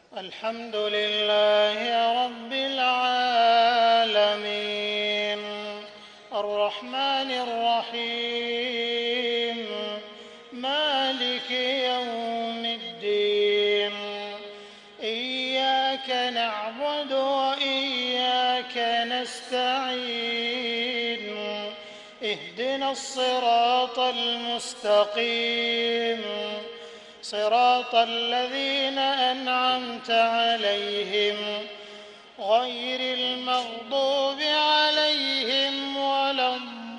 الحمد لله رب العالمين الرحمن الرحيم مالك يوم الدين إياك نعبد وإياك نستعين اهدنا الصراط المستقيم صراط الذين أنعمت عليهم غير المغضوب عليهم ولا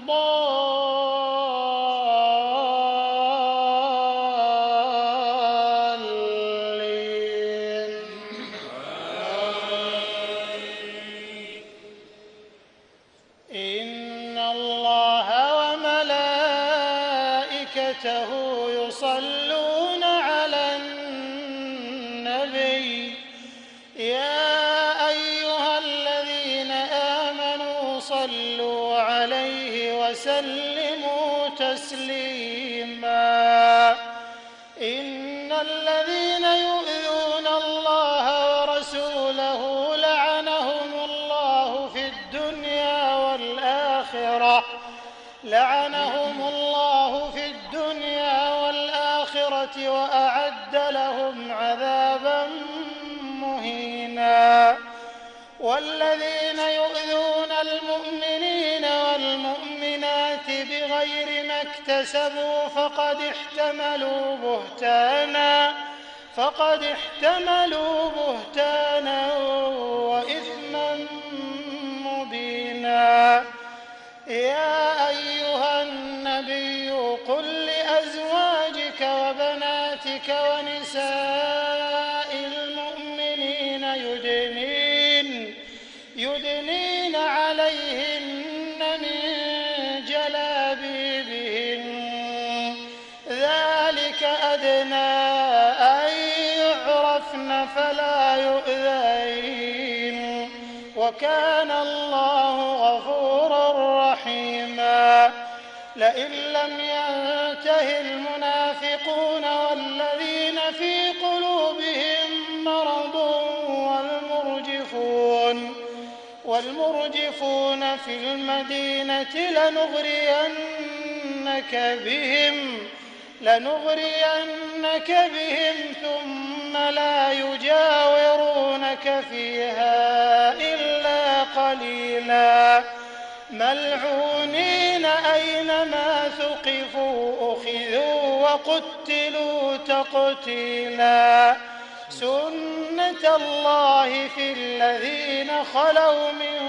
الضالين. إن الله وملائكته يصلون على النبي يا أيها الذين آمنوا صلوا عليه وسلموا تسليما. إن الذين يؤذون الله ورسوله لعنهم الله في الدنيا والآخرة وأعد لهم عذابا مهينا. والذين يؤذون المؤمنين والمؤمنات بغير ما اكتسبوا فقد احتملوا بهتانا وإثما مبينا. يا أيها النبي قل لأزواجك وبناتك ونساء المؤمنين يدنين عليهن من جلابيبهن ذلك أدنى أن يعرفن فلا يؤذين وكان الله غفورا رحيما. لئن لم ينته المنافقون والذين في قلوبهم مرض والمرجفون في المدينة لنغرينك بهم ثم لا يجاورونك فيها إلا قليلا ملعونين أينما ثقفوا أخذوا وقتلوا تقتيلا. سنة الله في الذين خلوا من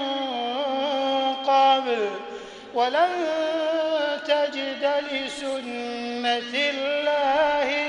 قبل ولن تجد لسنة الله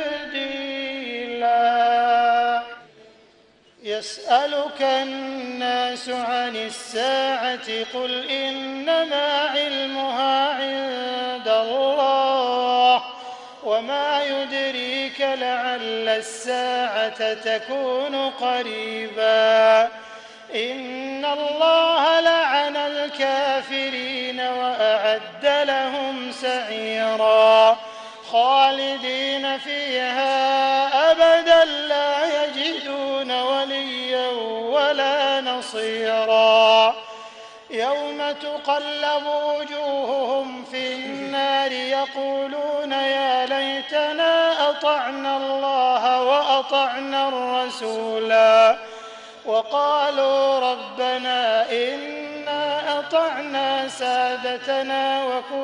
تبديلا. يسألك الناس عن الساعة قل إنما علمها عند الله وما يدريك لعل الساعة تكون قريبا. إن الله لعن الكافرين وأعد لهم سعيرا خالدين فيها أبدا لا يجدون وليا ولا نصيرا. يوم تقلب وجوههم في النار يقولون يا ليتنا أطعنا الله وأطعنا الرسولا وقالوا ربنا إنا أطعنا سادتنا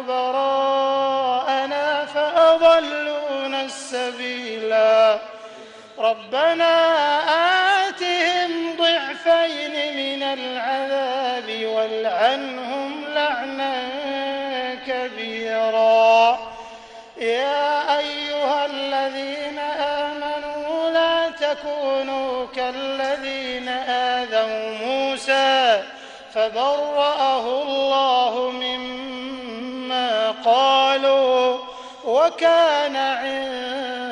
وكبراءنا فأضلونا السبيلا. ربنا آتهم ضعفين من العذاب والعنهم لعنا كبيرا. يا أيها الذين آمنوا لا تكونوا كالذين آذوا موسى فبرأه الله مما قالوا وكان عند